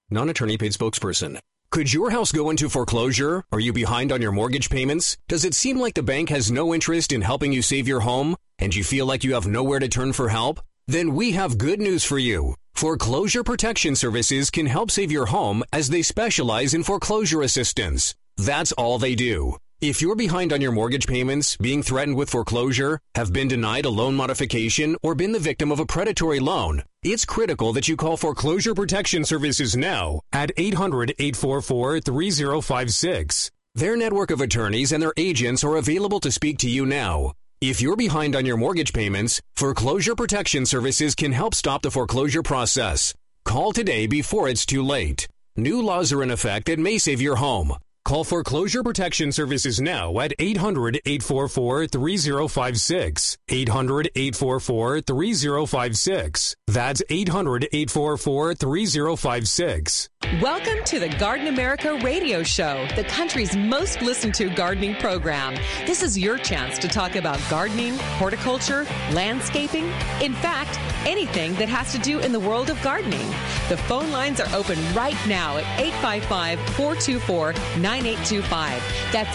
non-attorney paid spokesperson. Could your house go into foreclosure? Are you behind on your mortgage payments? Does it seem like the bank has no interest in helping you save your home? And you feel like you have nowhere to turn for help? Then we have good news for you. Foreclosure Protection Services can help save your home as they specialize in foreclosure assistance. That's all they do. If you're behind on your mortgage payments, being threatened with foreclosure, have been denied a loan modification, or been the victim of a predatory loan, it's critical that you call Foreclosure Protection Services now at 800-844-3056. Their network of attorneys and their agents are available to speak to you now. If you're behind on your mortgage payments, Foreclosure Protection Services can help stop the foreclosure process. Call today before it's too late. New laws are in effect that may save your home. Call Foreclosure Protection Services now at 800-844-3056. 800-844-3056. That's 800-844-3056. Welcome to the Garden America Radio Show, the country's most listened to gardening program. This is your chance to talk about gardening, horticulture, landscaping, in fact, anything that has to do in the world of gardening. The phone lines are open right now at 855-424-9825. That's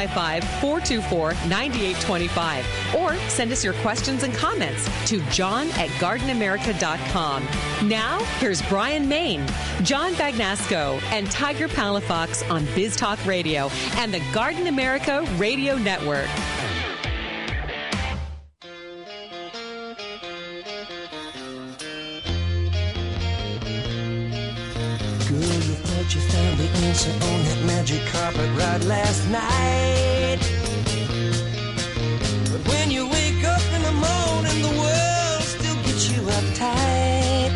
855-424-9825. Or send us your questions and comments to john@gardenamerica.com. Now, here's Brian Main, John Bagnasco, and Tiger Palafox on Biz Talk Radio and the Garden America Radio Network. You found the answer on that magic carpet ride last night. But when you wake up in the morning, the world still gets you uptight.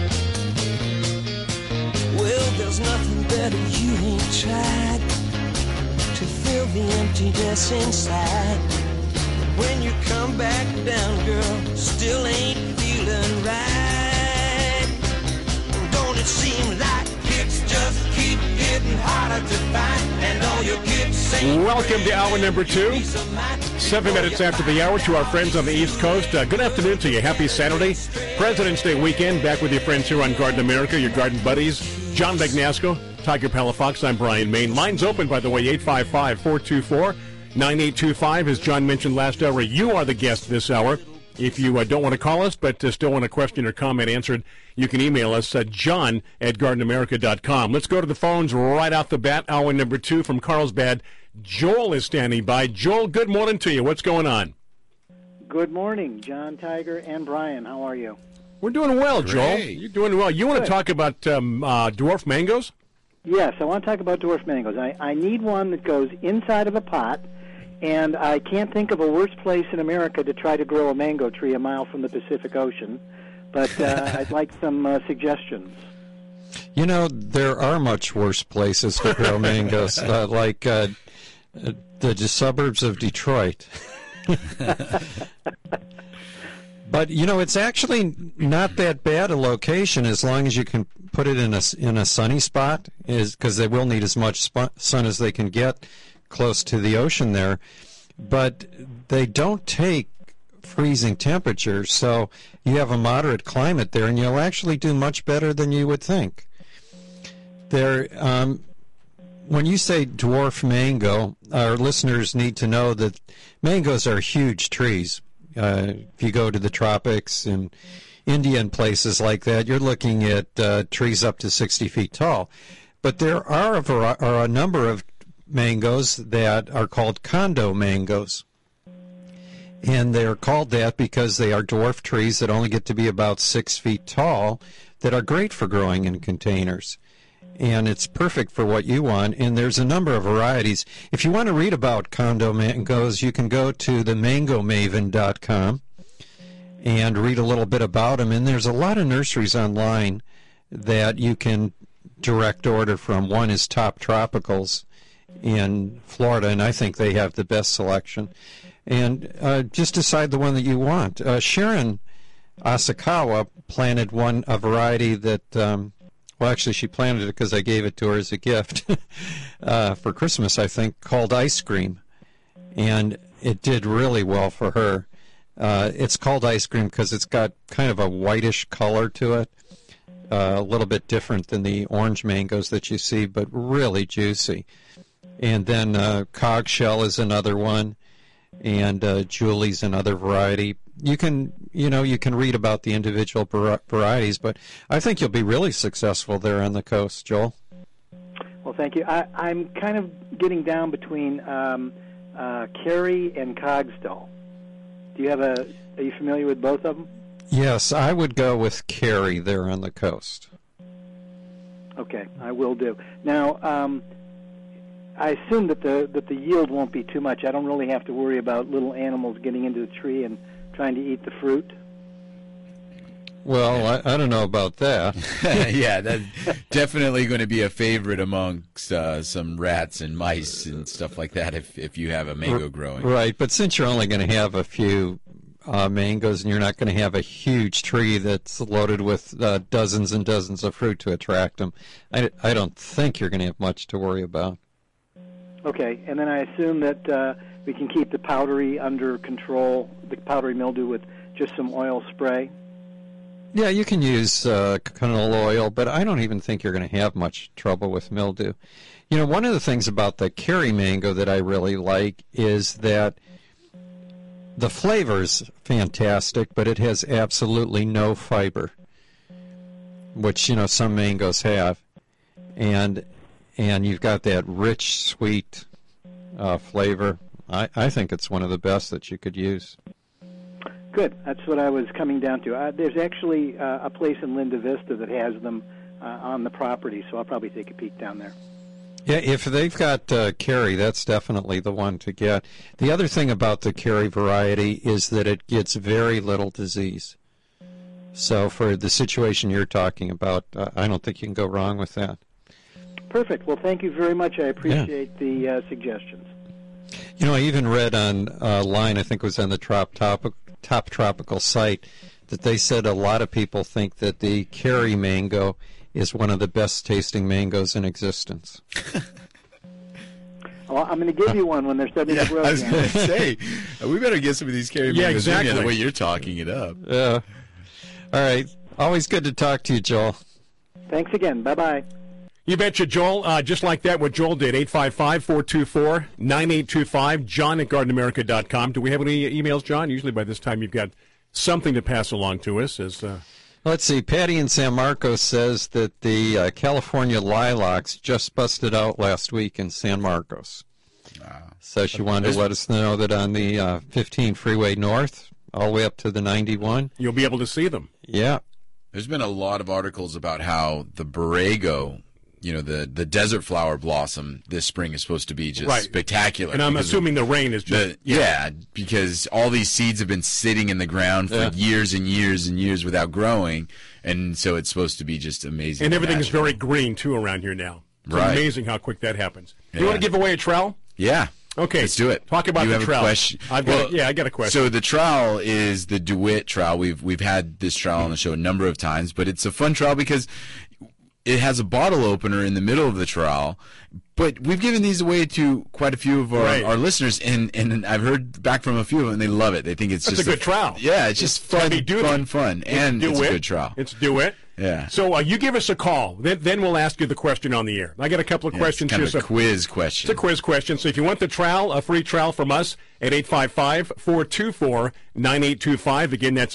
Well, there's nothing better you ain't tried to fill the emptiness inside. When you come back down, girl, still ain't feeling right. Don't it seem like it's just keep getting harder to find, and all your kids say. Welcome to hour number 2. 7 minutes after the hour to our friends on the East Coast. Good afternoon to you. Happy Saturday. President's Day weekend. Back with your friends here on Garden America, your garden buddies. John Bagnasco, Tiger Palafox. I'm Brian Main. Lines open, by the way, 855-424-9825. As John mentioned last hour, you are the guest this hour. If you don't want to call us but still want a question or comment answered, you can email us at john@gardenamerica.com. Let's go to the phones right off the bat. Hour number 2 from Carlsbad. Joel is standing by. Joel, good morning to you. What's going on? Good morning, John, Tiger, and Brian. How are you? We're doing well, Joel. Great. You're doing well. You want to talk about dwarf mangoes? Yes, I want to talk about dwarf mangoes. I need one that goes inside of a pot, and I can't think of a worse place in America to try to grow a mango tree a mile from the Pacific Ocean. But I'd like some suggestions. You know, there are much worse places to grow mangoes, like the suburbs of Detroit. But, you know, it's actually not that bad a location as long as you can put it in a sunny spot, because they will need as much sun as they can get close to the ocean there. But they don't take freezing temperatures, so you have a moderate climate there, and you'll actually do much better than you would think. There, when you say dwarf mango, our listeners need to know that mangoes are huge trees. If you go to the tropics and India and places like that, you're looking at trees up to 60 feet tall. But there are a number of mangoes that are called condo mangoes. And they're called that because they are dwarf trees that only get to be about 6 feet tall that are great for growing in containers. And it's perfect for what you want. And there's a number of varieties. If you want to read about condo mangoes, you can go to the mangomaven.com and read a little bit about them. And there's a lot of nurseries online that you can direct order from. One is Top Tropicals in Florida, and I think they have the best selection. And just decide the one that you want. Sharon Asakawa planted a variety that, well, actually she planted it because I gave it to her as a gift for Christmas, I think, called Ice Cream. And it did really well for her. It's called Ice Cream because it's got kind of a whitish color to it. a little bit different than the orange mangoes that you see, but really juicy. And then Cogshell is another one, and Julie's another variety. You can read about the individual varieties, but I think you'll be really successful there on the coast, Joel. Well, thank you. I'm kind of getting down between Kerry and Cogsdall. Are you familiar with both of them? Yes, I would go with Kerry there on the coast. Okay, I will do. Now, I assume that the yield won't be too much. I don't really have to worry about little animals getting into the tree and trying to eat the fruit. Well, I don't know about that. Yeah, that's definitely going to be a favorite amongst some rats and mice and stuff like that if you have a mango growing. Right, but since you're only going to have a few mangoes and you're not going to have a huge tree that's loaded with dozens and dozens of fruit to attract them, I don't think you're going to have much to worry about. Okay, and then I assume that we can keep the powdery under control, the powdery mildew, with just some oil spray? Yeah, you can use canola oil, but I don't even think you're going to have much trouble with mildew. You know, one of the things about the Kerry mango that I really like is that the flavor's fantastic, but it has absolutely no fiber, which, some mangoes have. And you've got that rich, sweet flavor. I think it's one of the best that you could use. Good. That's what I was coming down to. There's actually a place in Linda Vista that has them on the property, so I'll probably take a peek down there. Yeah, if they've got Kerry, that's definitely the one to get. The other thing about the Kerry variety is that it gets very little disease. So for the situation you're talking about, I don't think you can go wrong with that. Perfect. Well, thank you very much. I appreciate the suggestions. I even read online, I think it was on the Top Tropical site, that they said a lot of people think that the Kerry mango is one of the best tasting mangoes in existence. Well, I'm going to give you one when they're starting to grow. I was going to say, we better get some of these Kerry mangoes in here, the way you're talking it up. Yeah. All right. Always good to talk to you, Joel. Thanks again. Bye-bye. You betcha, Joel. Just like that, what Joel did, 855-424-9825, john@gardenamerica.com. Do we have any emails, John? Usually by this time you've got something to pass along to us. Let's see. Patty in San Marcos says that the California lilacs just busted out last week in San Marcos. So she wanted to let us know that on the 15 Freeway North, all the way up to the 91. You'll be able to see them. Yeah. There's been a lot of articles about how the Borrego, the desert flower blossom this spring is supposed to be just spectacular. And I'm assuming the rain is just... because all these seeds have been sitting in the ground for years and years and years without growing, and so it's supposed to be just amazing. And everything is very green, too, around here now. It's amazing how quick that happens. Yeah. You want to give away a trowel? Yeah. Okay. Let's do it. Talk about the trowel. You have a question? I got a question. So the trowel is the DeWitt trowel. We've had this trowel on the show a number of times, but it's a fun trowel because it has a bottle opener in the middle of the trowel, but we've given these away to quite a few of our listeners, and I've heard back from a few of them, and they love it. They think it's just a good trowel. Yeah, it's just fun, and it's a good trowel. It's DeWitt. Yeah. So you give us a call. Then we'll ask you the question on the air. I got a couple of questions. It's kind of a quiz question. It's a quiz question. So if you want the trowel, a free trowel from us at 855-424-9825. Again, that's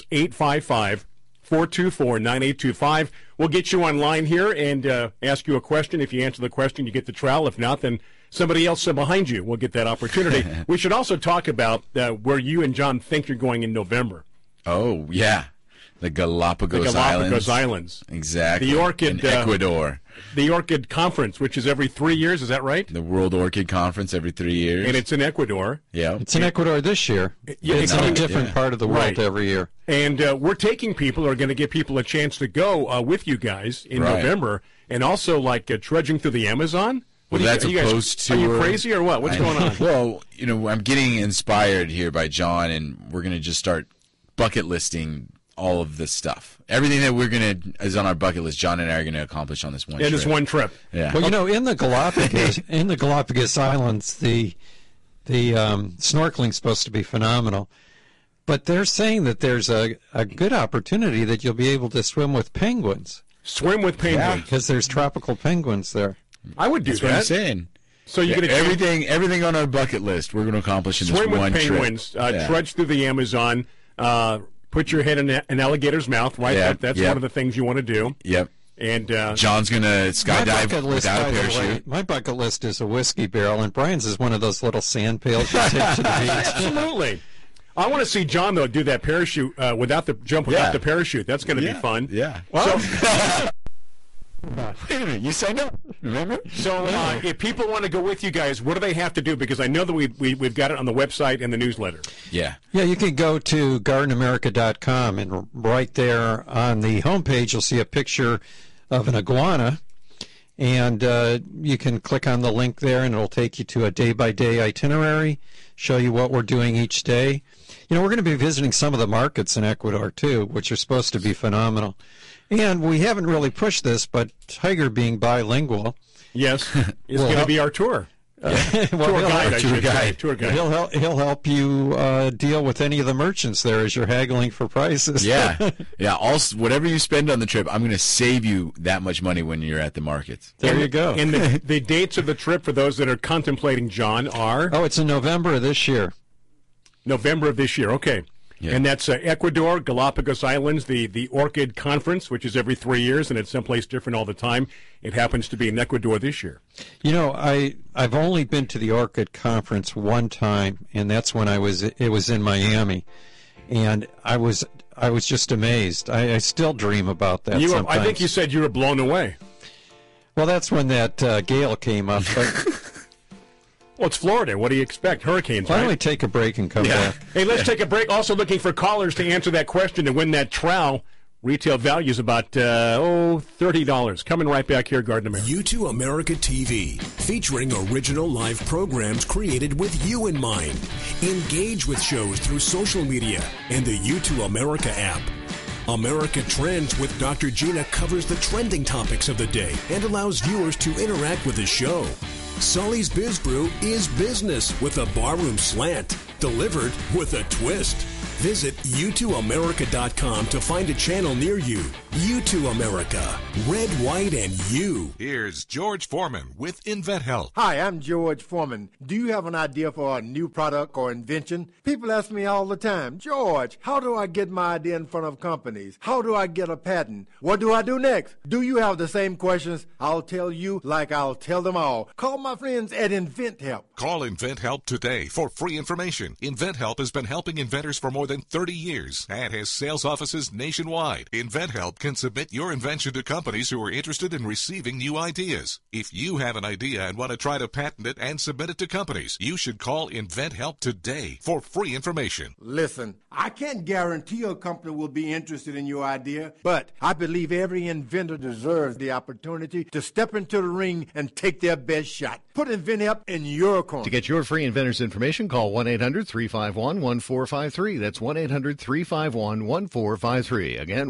855-424-9825. We'll get you online here and ask you a question. If you answer the question, you get the trowel. If not, then somebody else behind you will get that opportunity. We should also talk about where you and John think you're going in November. Oh, yeah. The Galapagos Islands. Exactly. The Orchid... in Ecuador. The Orchid Conference, which is every 3 years, is that right? The World Orchid Conference every 3 years. And it's in Ecuador. Yeah. It's in Ecuador this year. It's in a different part of the world every year. And we're taking people, or going to give people a chance to go with you guys in November, and also trudging through the Amazon. Well, that's a post tour. Are you crazy or what? What's going on? Well, I'm getting inspired here by John, and we're going to just start bucket listing all of this stuff. Everything that is on our bucket list, John and I are going to accomplish on this one trip. And this one trip. Yeah. Well, in the Galapagos Islands, the snorkeling's supposed to be phenomenal. But they're saying that there's a good opportunity that you'll be able to swim with penguins. Swim with penguins. Because there's tropical penguins there. I would do That's that. what I'm saying. So you're going to everything on our bucket list we're going to accomplish in this swim one with penguins, trip. trudge through the Amazon, put your head in an alligator's mouth, right? Yeah, That's one of the things you want to do. Yep. And John's going to skydive without a parachute. My bucket list is a whiskey barrel, and Brian's is one of those little sand pails you take to the beach. Absolutely. I want to see John, though, do that parachute without the parachute. That's going to be fun. Yeah. Well, wait a minute. You signed up, remember? So if people want to go with you guys, what do they have to do? Because I know that we've got it on the website and the newsletter. Yeah. Yeah, you can go to gardenamerica.com, and right there on the homepage you'll see a picture of an iguana. And you can click on the link there, and it'll take you to a day-by-day itinerary, show you what we're doing each day. You know, we're going to be visiting some of the markets in Ecuador, too, which are supposed to be phenomenal. And we haven't really pushed this, but Tiger being bilingual. Yes, is going to be our tour. Tour guide. He'll help you deal with any of the merchants there as you're haggling for prices. Yeah. Also, whatever you spend on the trip, I'm going to save you that much money when you're at the markets. There you go. And the dates of the trip for those that are contemplating, John, are? Oh, it's in November of this year. November of this year, okay. Yeah. And that's Ecuador, Galapagos Islands, the Orchid Conference, which is every 3 years, and it's someplace different all the time. It happens to be in Ecuador this year. You know, I've only been to the Orchid Conference one time, and that's when it was in Miami, and I was just amazed. I still dream about that sometimes. I think you said you were blown away. Well, that's when that gale came up. But well, it's Florida. What do you expect? Hurricanes, Why don't we take a break and come back? Hey, let's take a break. Also looking for callers to answer that question to win that trowel. Retail value is about, $30. Coming right back here, Garden America. U2 America TV, featuring original live programs created with you in mind. Engage with shows through social media and the U2 America app. America Trends with Dr. Gina covers the trending topics of the day and allows viewers to interact with the show. Sully's Biz Brew is business with a barroom slant, delivered with a twist. Visit U2America.com to find a channel near you. U2 America. Red, white, and you. Here's George Foreman with InventHelp. Hi, I'm George Foreman. Do you have an idea for a new product or invention? People ask me all the time, George, how do I get my idea in front of companies? How do I get a patent? What do I do next? Do you have the same questions? I'll tell you like I'll tell them all. Call my friends at InventHelp. Call InventHelp today for free information. InventHelp has been helping inventors for more than 30 years and has sales offices nationwide. InventHelp can submit your invention to companies who are interested in receiving new ideas. If you have an idea and want to try to patent it and submit it to companies, you should call InventHelp today for free information. Listen, I can't guarantee a company will be interested in your idea, but I believe every inventor deserves the opportunity to step into the ring and take their best shot. Put InventHelp in your corner. To get your free inventor's information, call 1-800-351-1453. That's 1-800-351-1453. Again,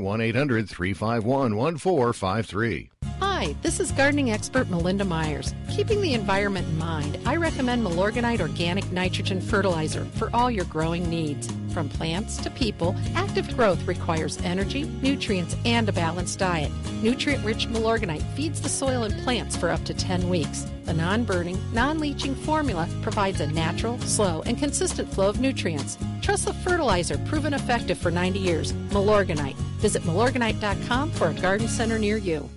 1-800-351-1453. Hi, this is gardening expert Melinda Myers. Keeping the environment in mind, I recommend Milorganite Organic Nitrogen Fertilizer for all your growing needs. From plants to people, active growth requires energy, nutrients, and a balanced diet. Nutrient-rich Milorganite feeds the soil and plants for up to 10 weeks. The non-burning, non-leaching formula provides a natural, slow, and consistent flow of nutrients. Trust the fertilizer proven effective for 90 years. Milorganite. Visit Milorganite.com for a garden center near you.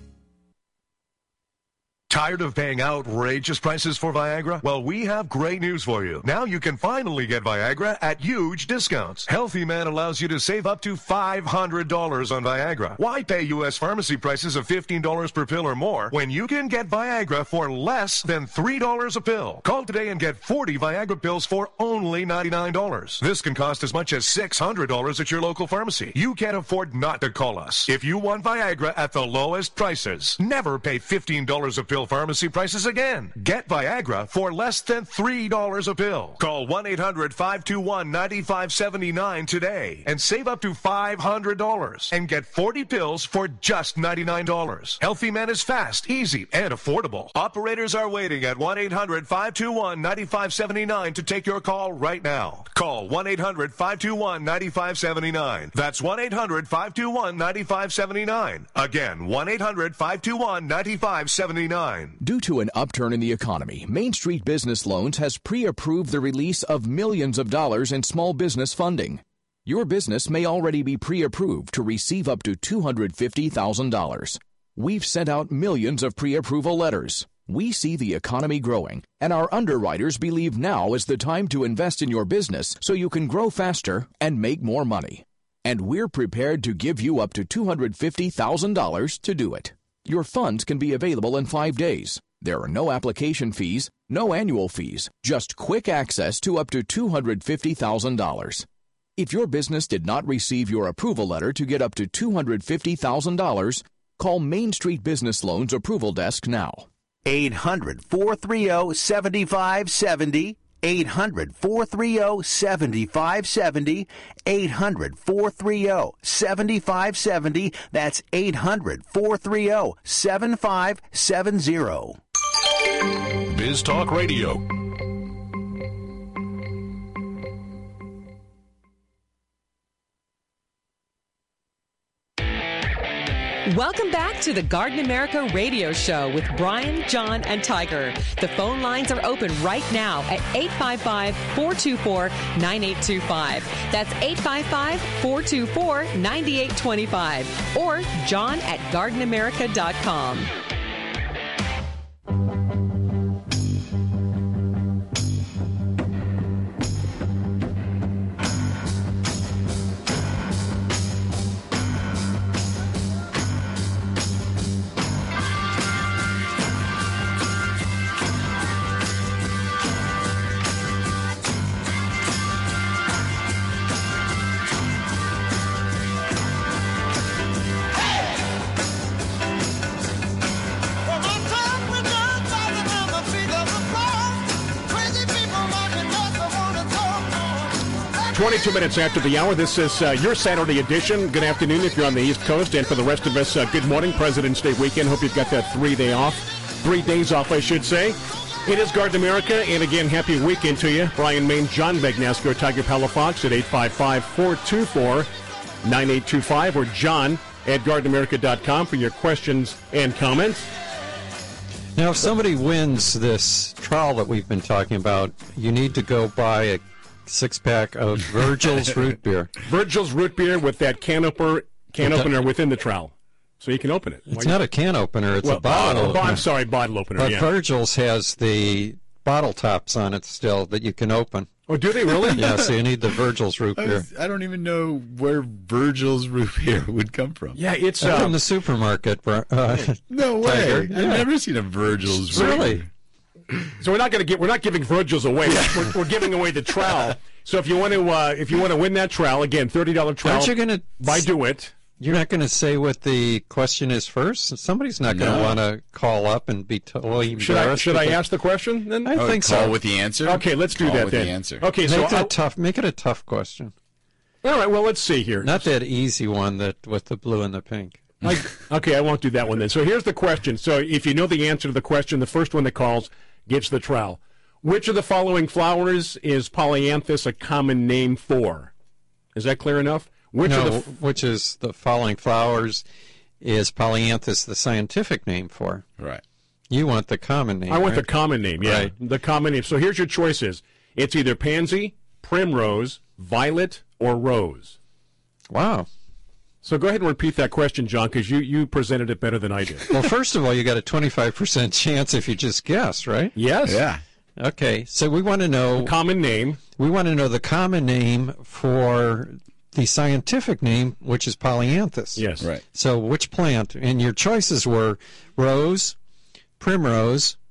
Tired of paying outrageous prices for Viagra? Well, we have great news for you. Now you can finally get Viagra at huge discounts. Healthy Man allows you to save up to $500 on Viagra. Why pay U.S. pharmacy prices of $15 per pill or more when you can get Viagra for less than $3 a pill? Call today and get 40 Viagra pills for only $99. This can cost as much as $600 at your local pharmacy. You can't afford not to call us. If you want Viagra at the lowest prices, never pay $15 a pill pharmacy prices again. Get Viagra for less than $3 a pill. Call 1-800-521-9579 today and save up to $500 and get 40 pills for just $99. Healthy Man is fast, easy, and affordable. Operators are waiting at 1-800-521-9579 to take your call right now. Call 1-800-521-9579. That's 1-800-521-9579. Again, 1-800-521-9579. Due to an upturn in the economy, Main Street Business Loans has pre-approved the release of millions of dollars in small business funding. Your business may already be pre-approved to receive up to $250,000. We've sent out millions of pre-approval letters. We see the economy growing, and our underwriters believe now is the time to invest in your business so you can grow faster and make more money. And we're prepared to give you up to $250,000 to do it. Your funds can be available in 5 days. There are no application fees, no annual fees, just quick access to up to $250,000. If your business did not receive your approval letter to get up to $250,000, call Main Street Business Loans Approval Desk now. 800-430-7570. 800-430-7570. 800-430-7570. That's 800-430-7570. Biz Talk Radio. Welcome back to the Garden America Radio Show with Brian, John, and Tiger. The phone lines are open right now at 855-424-9825. That's 855-424-9825. Or John at GardenAmerica.com. Two minutes after the hour. This is your Saturday edition. Good afternoon if you're on the East Coast, and for the rest of us, good morning. President's Day weekend. Hope you've got that 3 days off, I should say. It is Garden America, and again, happy weekend to you. Brian Main, John Bagnasco, Tiger Palafox at 855-424-9825, or John at GardenAmerica.com for your questions and comments. Now, if somebody wins this trial that we've been talking about, you need to go buy a six-pack of Virgil's root beer. Virgil's root beer with that can opener within the trowel, so you can open it. It's not a can opener; it's a bottle opener. I'm sorry, bottle opener. But yeah. Virgil's has the bottle tops on it still that you can open. Oh, do they really? Yeah, so you need the Virgil's root beer. I don't even know where Virgil's root beer would come from. Yeah, it's from the supermarket. No way! I've never seen a Virgil's root beer. So we're not giving Virgil's away. We're giving away the trowel. So if you want to win that trowel, again, $30 trowel. Aren't you going to buy DeWitt? You're not going to say what the question is first. Somebody's not going to want to call up and be totally embarrassed. Should I ask the question then? I think so. Call with the answer. Okay, let's do that then. The answer. Okay, make it a tough question. All right. Well, let's see here. Not that easy one that with the blue and the pink. Okay, I won't do that one then. So here's the question. So if you know the answer to the question, the first one that calls gets the trowel. Which of the following flowers is polyanthus a common name for? Is that clear enough? Which is the following flowers is polyanthus the scientific name for? Right. You want the common name. I want the common name, yeah. Right. The common name. So here's your choices. It's either pansy, primrose, violet, or rose. Wow. So go ahead and repeat that question, John, because you presented it better than I did. Well, first of all, you got a 25% chance if you just guess, right? Yes. Yeah. Okay, so we want to know... The common name. We want to know the common name for the scientific name, which is polyanthus. Yes. Right. So which plant? And your choices were rose, primrose,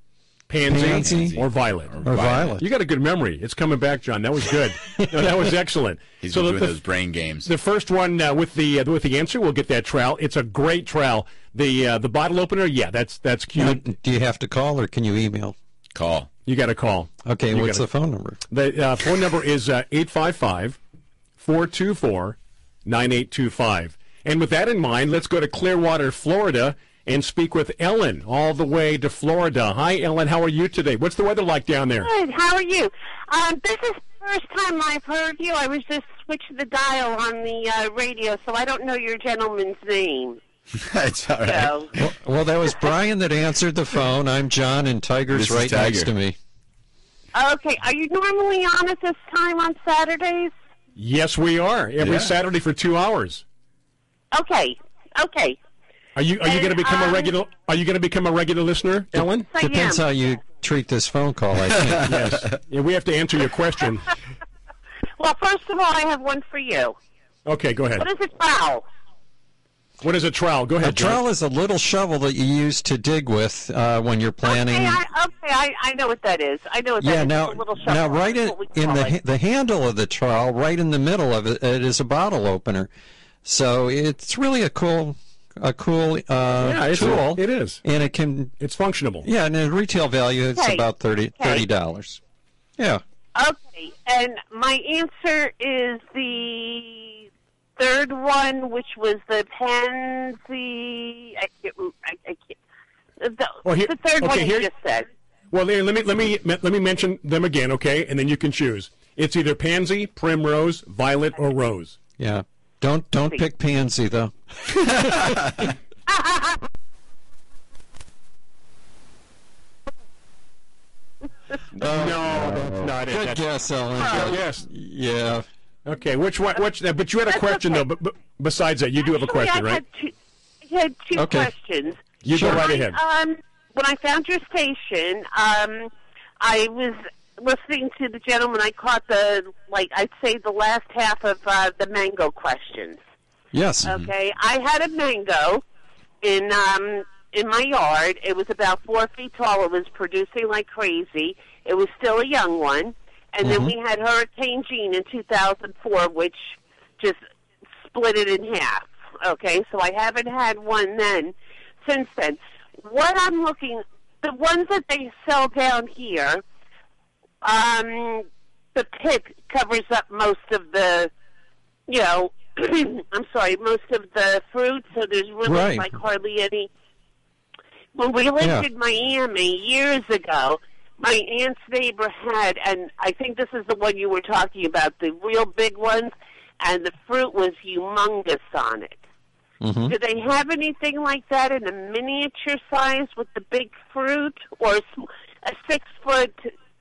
Pansy or violet. Or violet. You got a good memory. It's coming back, John. That was good. No, that was excellent. He's doing those brain games. The first one with the answer, we'll get that trowel. It's a great trowel. The bottle opener, yeah, that's cute. Do you have to call or can you email? Call. You got to call. Okay, what's the phone number? The phone number is 855-424-9825. And with that in mind, let's go to Clearwater, Florida, and speak with Ellen, all the way to Florida. Hi, Ellen. How are you today? What's the weather like down there? Good. How are you? This is the first time I've heard you. I was just switching the dial on the radio, so I don't know your gentleman's name. That's all right. So. Well, that was Brian that answered the phone. I'm John, and Tiger's right next to me. Okay. Are you normally on at this time on Saturdays? Yes, we are. Every Saturday for 2 hours. Okay. Are you going to become a regular? Are you going to become a regular listener, Ellen? I Depends how you treat this phone call, I think. Yes. Yeah, we have to answer your question. Well, first of all, I have one for you. Okay, go ahead. What is a trowel? What is a trowel? Go ahead. A trowel is a little shovel that you use to dig with when you're planting. I know what that is. I know what that is. Now, it's a little shovel. now, right in the handle of the trowel, right in the middle of it is a bottle opener. So it's really a cool tool. It is, and it's functionable. Yeah, and the retail value is about $30. Yeah. Okay, and my answer is the third one, which was the pansy. I can't. The third one you just said. Well, let me mention them again, okay? And then you can choose. It's either pansy, primrose, violet, or rose. Yeah. Don't pick pansy though. No, that's not it. Good guess, Ellen. Yes. Yeah. Okay. Which one? But you had a question though. But besides that, you do have a question, right? I had two questions. You go right ahead. When I found your station, I was listening to the gentleman. I caught I'd say the last half of the mango questions. Yes. Okay. I had a mango in my yard. It was about 4 feet tall. It was producing like crazy. It was still a young one. And then we had Hurricane Jean in 2004, which just split it in half. Okay. So I haven't had one since then. What I'm looking, the ones that they sell down here, the pit covers up most of the, I'm sorry, most of the fruit, so there's really like hardly any. When we lived in Miami years ago, my aunt's neighbor had, and I think this is the one you were talking about, the real big ones, and the fruit was humongous on it. Mm-hmm. Do they have anything like that in a miniature size with the big fruit, or a 6 foot?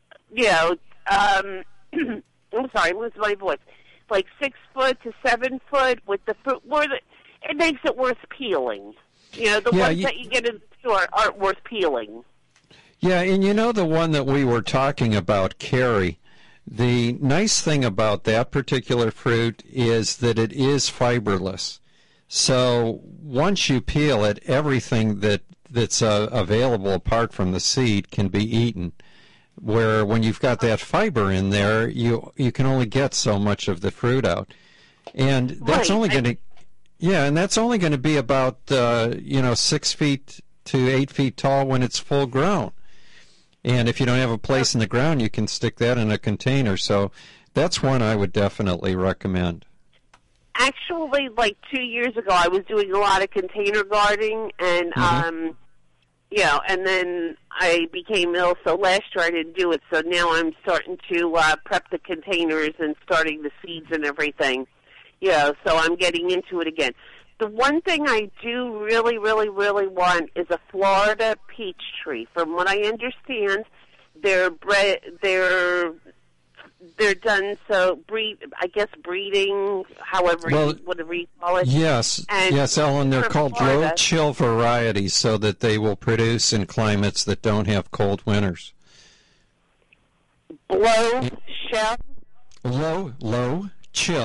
I'm sorry, what's my voice? Like 6 foot to 7 foot with the fruit. It makes it worth peeling. The ones that you get in the store aren't worth peeling. Yeah, and the one that we were talking about, Carrie, the nice thing about that particular fruit is that it is fiberless. So once you peel it, everything that's available apart from the seed can be eaten. Where when you've got that fiber in there, you can only get so much of the fruit out, and that's only going to, and that's only going to be about 6 feet to 8 feet tall when it's full grown. And if you don't have a place in the ground, you can stick that in a container. So that's one I would definitely recommend. Actually, like 2 years ago, I was doing a lot of container gardening, and and then I became ill, so last year I didn't do it. So now I'm starting to prep the containers and starting the seeds and everything. So I'm getting into it again. The one thing I do really, really, really want is a Florida peach tree. From what I understand, they're done breeding, whatever you call it. Yes, Ellen, they're called low chill varieties so that they will produce in climates that don't have cold winters. Low chill? Low chill.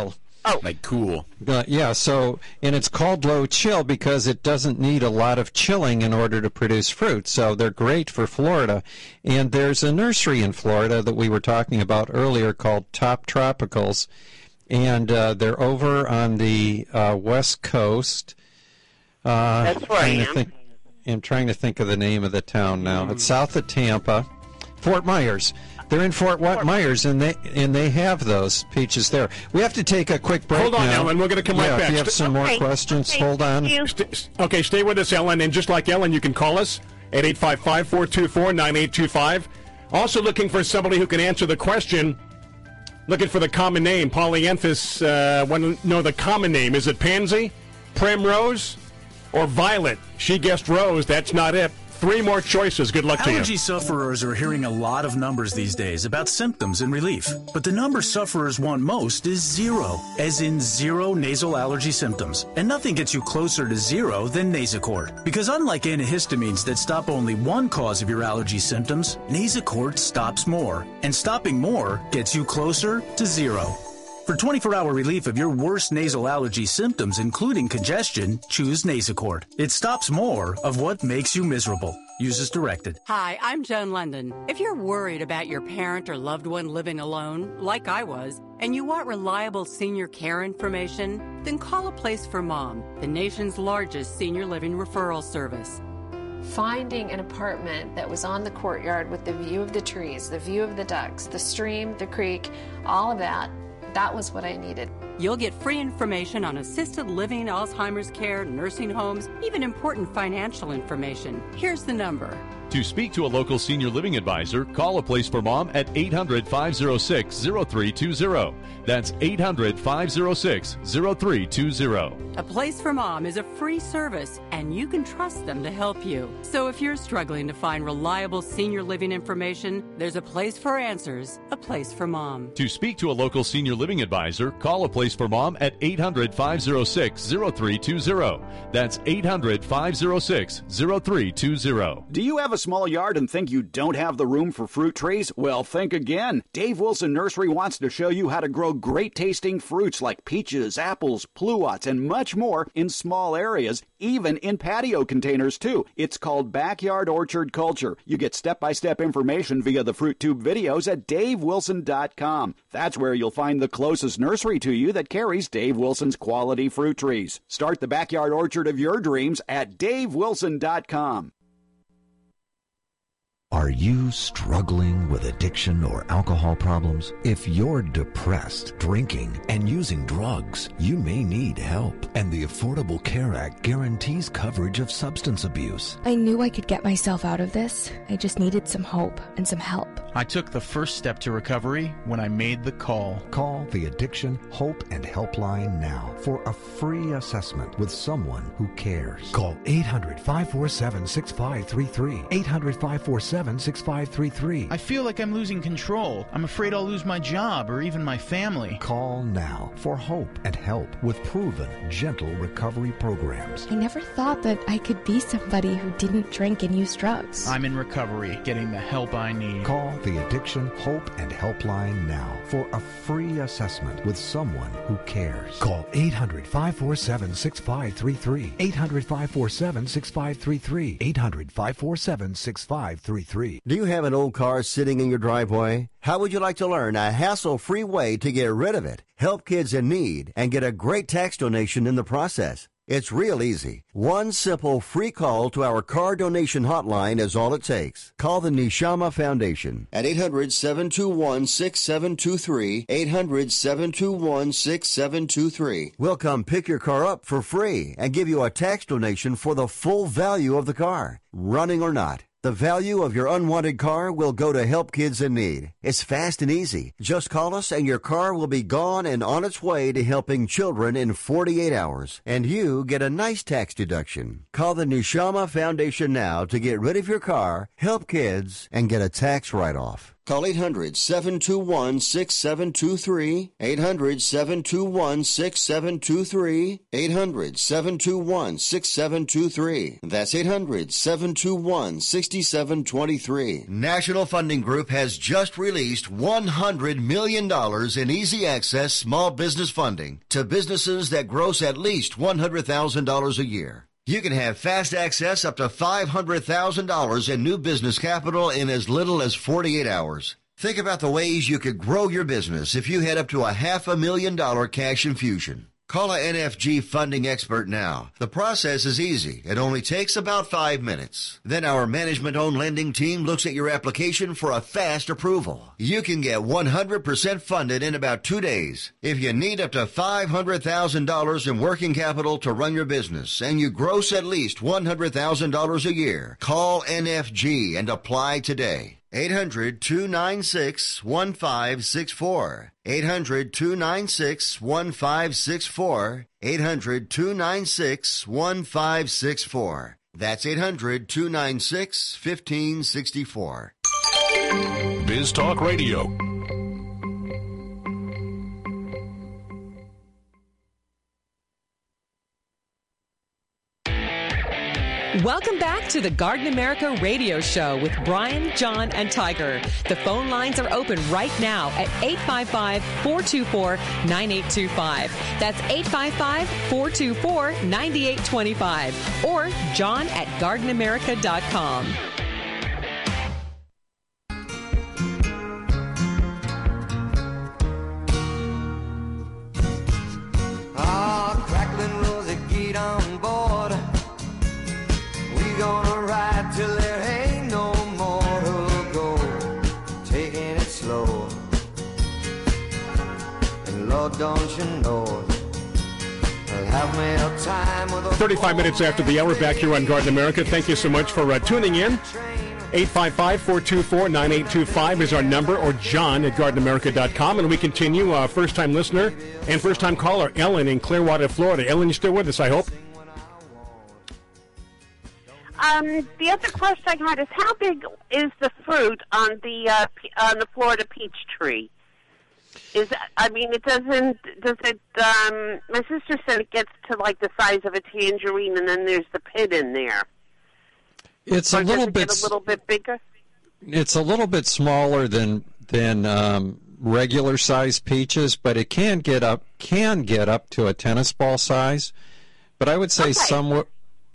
like cool. So, and it's called low chill because it doesn't need a lot of chilling in order to produce fruit. So they're great for Florida. And there's a nursery in Florida that we were talking about earlier called Top Tropicals. And they're over on the West Coast. That's where I am. I'm trying to think of the name of the town now. It's south of Tampa. Fort Myers. They're in Fort Myers, and they have those peaches there. We have to take a quick break. Hold on, now. Ellen. We're going to come right back. If you have some more questions, hold on. Okay, stay with us, Ellen. And just like Ellen, you can call us at 855-424-9825. Also looking for somebody who can answer the question, looking for the common name. Polyanthus, want to know the common name. Is it pansy, primrose, or violet? She guessed rose. That's not it. 3 more choices. Good luck to you. Allergy sufferers are hearing a lot of numbers these days about symptoms and relief. But the number sufferers want most is 0, as in 0 nasal allergy symptoms. And nothing gets you closer to 0 than Nasacort. Because unlike antihistamines that stop only one cause of your allergy symptoms, Nasacort stops more. And stopping more gets you closer to 0. For 24-hour relief of your worst nasal allergy symptoms, including congestion, choose Nasacort. It stops more of what makes you miserable. Use as directed. Hi, I'm Joan London. If you're worried about your parent or loved one living alone, like I was, and you want reliable senior care information, then call A Place for Mom, the nation's largest senior living referral service. Finding an apartment that was on the courtyard with the view of the trees, the view of the ducks, the stream, the creek, all of that, that was what I needed. You'll get free information on assisted living, Alzheimer's care, nursing homes, even important financial information. Here's the number. To speak to a local senior living advisor, call A Place for Mom at 800-506-0320. That's 800-506-0320. A Place for Mom is a free service, and you can trust them to help you. So if you're struggling to find reliable senior living information, there's a place for answers, A Place for Mom. To speak to a local senior living advisor, call A Place for Mom at 800-506-0320. That's 800-506-0320. Do you have a small yard and think you don't have the room for fruit trees? Well, think again. Dave Wilson Nursery wants to show you how to grow great tasting fruits like peaches, apples, pluots, and much more in small areas, even in patio containers too. It's called Backyard Orchard Culture. You get step-by-step information via the Fruit Tube videos at davewilson.com. That's where you'll find the closest nursery to you that carries Dave Wilson's quality fruit trees. Start the backyard orchard of your dreams at davewilson.com. Are you struggling with addiction or alcohol problems? If you're depressed, drinking, and using drugs, you may need help. And the Affordable Care Act guarantees coverage of substance abuse. I knew I could get myself out of this. I just needed some hope and some help. I took the first step to recovery when I made the call. Call the Addiction, Hope, and Helpline now for a free assessment with someone who cares. Call 800-547-6533. 800-547-6533. I feel like I'm losing control. I'm afraid I'll lose my job or even my family. Call now for hope and help with proven, gentle recovery programs. I never thought that I could be somebody who didn't drink and use drugs. I'm in recovery, getting the help I need. Call the Addiction, Hope, and Helpline now for a free assessment with someone who cares. Call 800-547-6533. 800-547-6533. 800-547-6533. Do you have an old car sitting in your driveway? How would you like to learn a hassle-free way to get rid of it, help kids in need, and get a great tax donation in the process? It's real easy. One simple free call to our car donation hotline is all it takes. Call the Neshama Foundation at 800-721-6723, 800-721-6723. We'll come pick your car up for free and give you a tax donation for the full value of the car, running or not. The value of your unwanted car will go to help kids in need. It's fast and easy. Just call us and your car will be gone and on its way to helping children in 48 hours. And you get a nice tax deduction. Call the Neshama Foundation now to get rid of your car, help kids, and get a tax write-off. Call 800-721-6723, 800-721-6723, 800-721-6723. That's 800-721-6723. National Funding Group has just released $100 million in easy access small business funding to businesses that gross at least $100,000 a year. You can have fast access up to $500,000 in new business capital in as little as 48 hours. Think about the ways you could grow your business if you had up to $500,000 cash infusion. Call a NFG funding expert now. The process is easy. It only takes about 5 minutes. Then our management-owned lending team looks at your application for a fast approval. You can get 100% funded in about 2 days. If you need up to $500,000 in working capital to run your business and you gross at least $100,000 a year, call NFG and apply today. 800-296-1564. 800-296-1564. 800-296-1564. That's 800-296-1564. Biz Talk Radio. Welcome back to the Garden America Radio Show with Brian, John, and Tiger. The phone lines are open right now at 855-424-9825. That's 855-424-9825. Or John at GardenAmerica.com. Crackling Rosie, get on board. Gonna ride till there ain't no more to go, taking it slow. And Lord, don't you know, I'll have me a time with a 35 minutes after the hour, back here on Garden America. Thank you so much for tuning in. 855-424-9825 is our number, or John at GardenAmerica.com. And we continue. First-time listener and first-time caller, Ellen in Clearwater, Florida. Ellen, you still with us, I hope? The other question I had is, how big is the fruit on the Florida peach tree? It doesn't. Does it? My sister said it gets to like the size of a tangerine, and then there's the pit in there. It's a little bit. Get a little bit bigger. It's a little bit smaller than regular size peaches, but it can get up to a tennis ball size. But I would say somewhere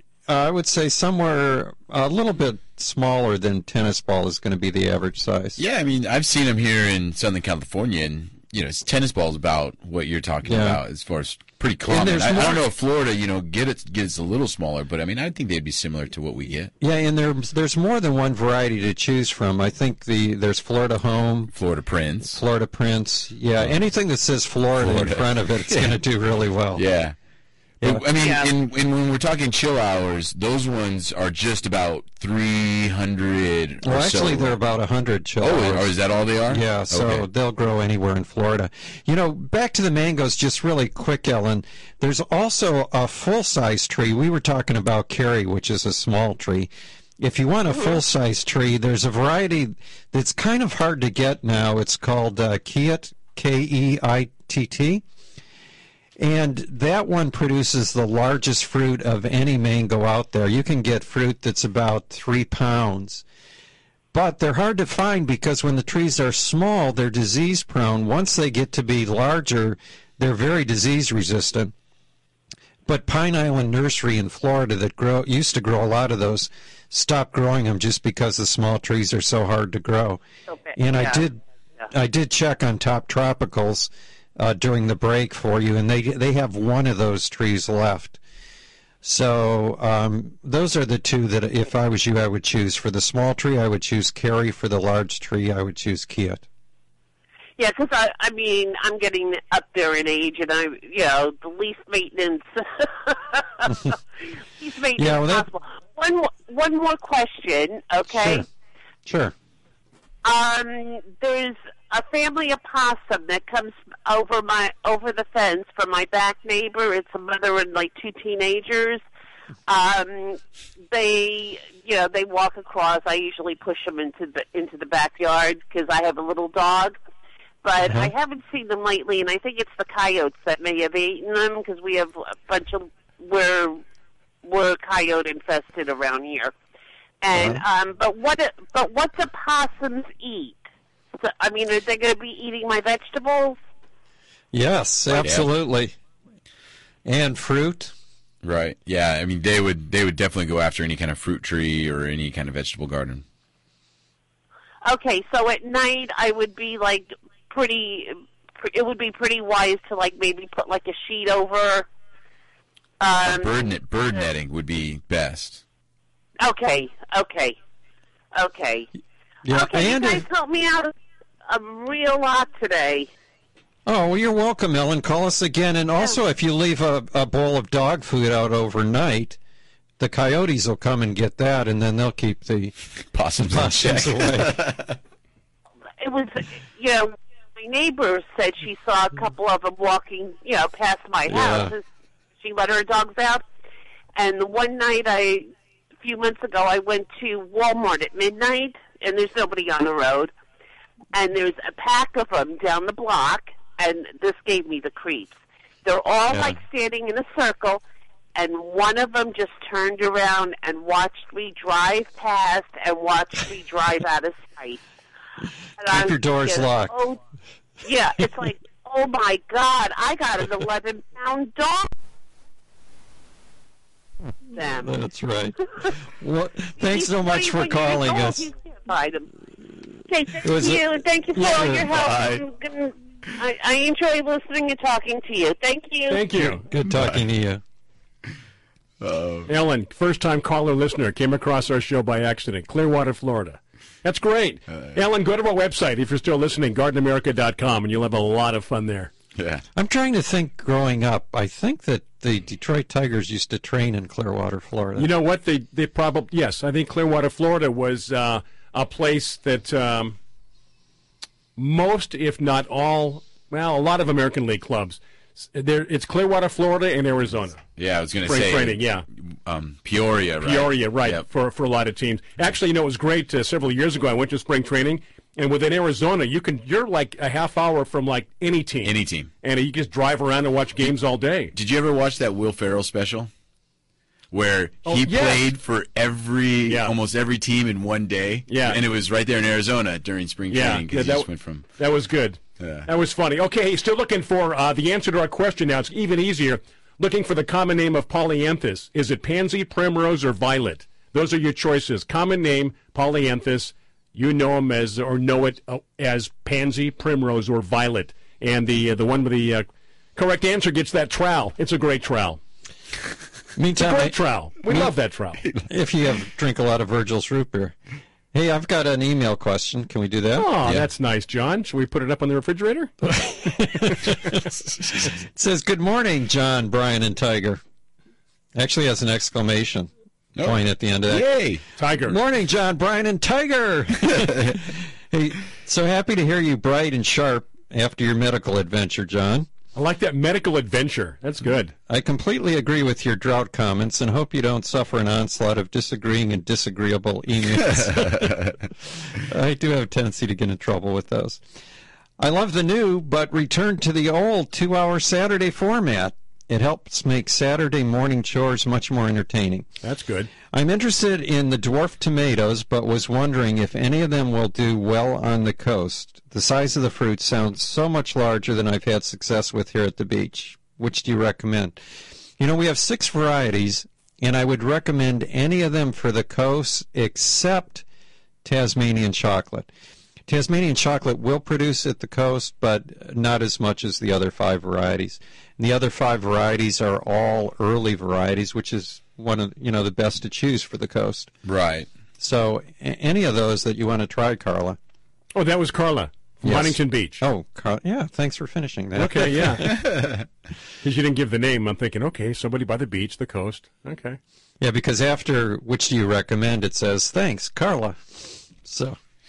a little bit smaller than tennis ball is going to be the average size. Yeah, I mean, I've seen them here in Southern California, and tennis ball is about what you're talking about as far as pretty common. I don't know if Florida, gets a little smaller, but I mean, I think they'd be similar to what we get. Yeah, and there's more than one variety to choose from. I think there's Florida Home, Florida Prince. Yeah, anything that says Florida in front of it, it's going to do really well. Yeah. I mean, when we're talking chill hours, those ones are just about 300 Well, actually, they're about 100 chill hours. Oh, is that all they are? Yeah, so they'll grow anywhere in Florida. Back to the mangoes, just really quick, Ellen. There's also a full-size tree. We were talking about Kerry, which is a small tree. If you want a full-size tree, there's a variety that's kind of hard to get now. It's called Keitt, K-E-I-T-T. And that one produces the largest fruit of any mango out there. You can get fruit that's about 3 pounds. But they're hard to find because when the trees are small, they're disease prone. Once they get to be larger, they're very disease resistant. But Pine Island Nursery in Florida that used to grow a lot of those stopped growing them just because the small trees are so hard to grow. And I did check on Top Tropicals during the break for you, and they have one of those trees left. So those are the two that, if I was you, I would choose. For the small tree, I would choose Kerry. For the large tree, I would choose Keitt. Yeah, because I'm getting up there in age, and the least maintenance, possible. One more question, okay? Sure. There's a family opossum that comes over the fence from my back neighbor. It's a mother and like 2 teenagers. They walk across. I usually push them into the backyard because I have a little dog. But I haven't seen them lately, and I think it's the coyotes that may have eaten them because we have a bunch of we're coyote infested around here. And but what do possums eat? So, I mean, are they going to be eating my vegetables? Yes, absolutely. And fruit. Right. Yeah. I mean, they would definitely go after any kind of fruit tree or any kind of vegetable garden. Okay, so at night I would be like it would be pretty wise to like maybe put like a sheet over. Bird netting would be best. Okay. Yeah, Okay, you guys helped me out a real lot today. Oh, well, you're welcome, Ellen. Call us again. And also, if you leave a bowl of dog food out overnight, the coyotes will come and get that, and then they'll keep the possums away. It was, my neighbor said she saw a couple of them walking, past my house. She let her dogs out. And one night, a few months ago, I went to Walmart at midnight, and there's nobody on the road. And there's a pack of them down the block, and this gave me the creeps. They're all like standing in a circle, and one of them just turned around and watched me drive past and watched me drive out of sight. Keep your doors locked. Oh, yeah, it's like, oh my God, I got an 11-pound dog. Them. That's right. Well, thanks so much for calling us. You can't find him. Okay, thank you, and thank you for all your help. I enjoy listening and talking to you. Thank you. Thank you. Good talking to you. Ellen, first-time caller listener, came across our show by accident, Clearwater, Florida. That's great. Ellen, go to our website if you're still listening, GardenAmerica.com, and you'll have a lot of fun there. Yeah. I'm trying to think growing up. I think that the Detroit Tigers used to train in Clearwater, Florida. You know what? They probably, yes, I think Clearwater, Florida was a place that most, if not all, well, a lot of American League clubs. It's Clearwater, Florida, and Arizona. Yeah, I was going to say training. Yeah, Peoria, right? Peoria, right? Yep. For a lot of teams. Actually, it was great. Several years ago, I went to spring training, and within Arizona, you're like a half hour from like any team. Any team, and you just drive around and watch games all day. Did you ever watch that Will Ferrell special, where he played for almost every team in one day? Yeah, and it was right there in Arizona during spring training because he just went from. That was good. Yeah. That was funny. Okay, still looking for the answer to our question now. It's even easier. Looking for the common name of polyanthus. Is it pansy, primrose, or violet? Those are your choices. Common name, polyanthus. You know them as, or know it as pansy, primrose, or violet. And the one with the correct answer gets that trowel. It's a great trowel. Meantime, it's a great trowel. We love that trowel. If you drink a lot of Virgil's root beer. Hey, I've got an email question. Can we do that? Oh, that's nice, John. Should we put it up on the refrigerator? It says, good morning, John, Brian, and Tiger. Actually has an exclamation point at the end of that. Yay! Tiger. Good morning, John, Brian, and Tiger. Hey, so happy to hear you bright and sharp after your medical adventure, John. I like that medical adventure. That's good. I completely agree with your drought comments and hope you don't suffer an onslaught of disagreeing and disagreeable emails. I do have a tendency to get in trouble with those. I love the new, but returned to the old 2-hour Saturday format. It helps make Saturday morning chores much more entertaining. That's good. I'm interested in the dwarf tomatoes, but was wondering if any of them will do well on the coast. The size of the fruit sounds so much larger than I've had success with here at the beach. Which do you recommend? You know, we have 6 varieties, and I would recommend any of them for the coast except Tasmanian chocolate. Tasmanian chocolate will produce at the coast, but not as much as the other 5 varieties. And the other 5 varieties are all early varieties, which is one of the best to choose for the coast. Right. So any of those that you want to try, Carla. Oh, that was Carla from Huntington Beach. Oh, Carla. Yeah, thanks for finishing that. Okay, yeah. Because you didn't give the name. I'm thinking, okay, somebody by the beach, the coast. Okay. Yeah, because after which do you recommend, it says, thanks, Carla. So.